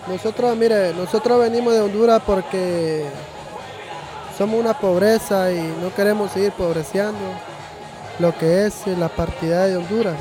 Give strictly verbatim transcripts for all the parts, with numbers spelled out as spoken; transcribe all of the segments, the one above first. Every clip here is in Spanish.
Nosotros, mire, nosotros venimos de Honduras porque somos una pobreza y no queremos seguir pobreciando lo que es la partida de Honduras.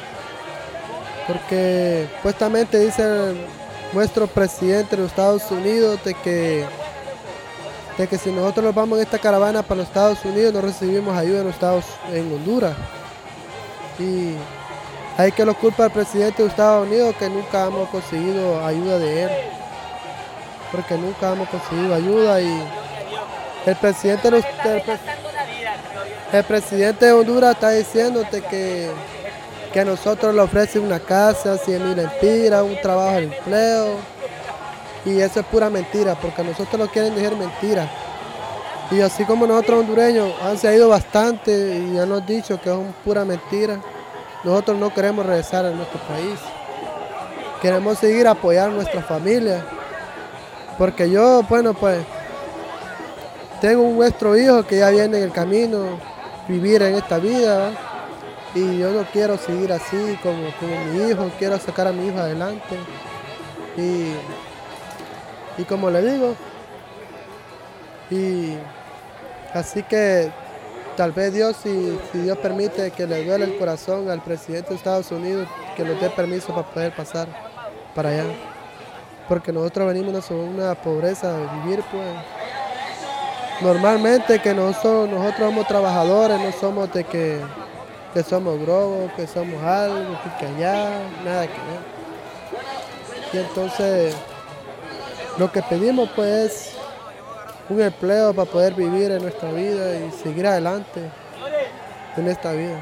Porque supuestamente dice el- nuestro presidente de los Estados Unidos de que, de que si nosotros nos vamos en esta caravana para los Estados Unidos no recibimos ayuda en, los Estados, en Honduras. Y hay que lo culpa al presidente de Estados Unidos que nunca hemos conseguido ayuda de él. Porque nunca hemos conseguido ayuda y el presidente, de los- el, pre- el presidente de Honduras está diciéndote que, que a nosotros le ofrecen una casa, cien mil empiras, un trabajo de empleo. Y eso es pura mentira, porque a nosotros lo quieren decir mentira. Y así como nosotros hondureños han ido bastante y han nos dicho que es un pura mentira, nosotros no queremos regresar a nuestro país. Queremos seguir apoyando a nuestra familia. Porque yo, bueno, pues, tengo un nuestro hijo que ya viene en el camino, vivir en esta vida, ¿va? Y yo no quiero seguir así como, como mi hijo, quiero sacar a mi hijo adelante. Y, y como le digo, y así que tal vez Dios, si, si Dios permite que le duele el corazón al presidente de Estados Unidos, que nos dé permiso para poder pasar para allá. Porque nosotros venimos de una pobreza de vivir, pues. Normalmente que nosotros, nosotros somos trabajadores, no somos de que, que somos grobos, que somos algo, que, que allá, nada que ver. Y entonces lo que pedimos pues es un empleo para poder vivir en nuestra vida y seguir adelante en esta vida.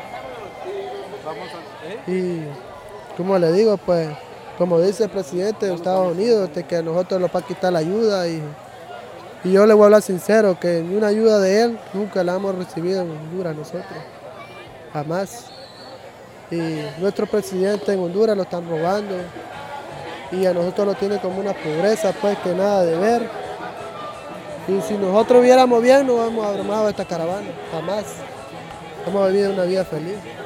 Y como le digo, pues, como dice el presidente de Estados Unidos, de que a nosotros nos va a quitar la ayuda y, y yo le voy a hablar sincero, que ni una ayuda de él nunca la hemos recibido en Honduras nosotros, jamás. Y nuestro presidente en Honduras lo están robando y a nosotros lo tiene como una pobreza, pues, que nada de ver. Y si nosotros viéramos bien, no hemos armado esta caravana, jamás. Hemos vivido una vida feliz.